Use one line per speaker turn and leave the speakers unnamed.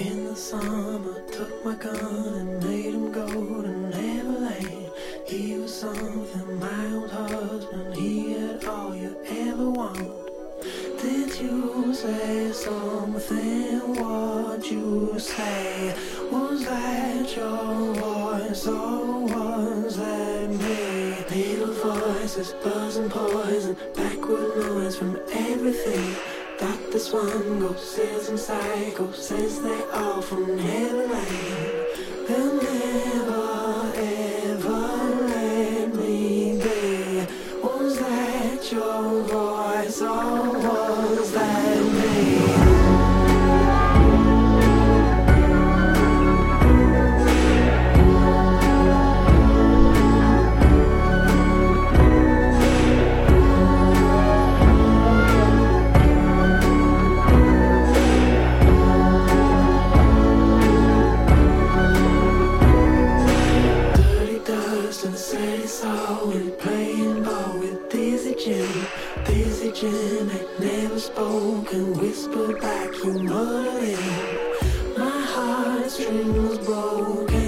In the summer, took my gun and made him go to Neverland. He was something, my old husband, he had all you ever want. Did you say something? What you say? Was that your voice or was that me? Little voices, buzzing poison, backward noise from everything. Dr. Swango says and Psycho says they all from Neverland. They'll never ever let me be. Was that your voice or was that me? And said it's all in playing ball with Dizzy Jim. Dizzy Jim had never spoken, whispered back, you muttered in. My heartstring was broken.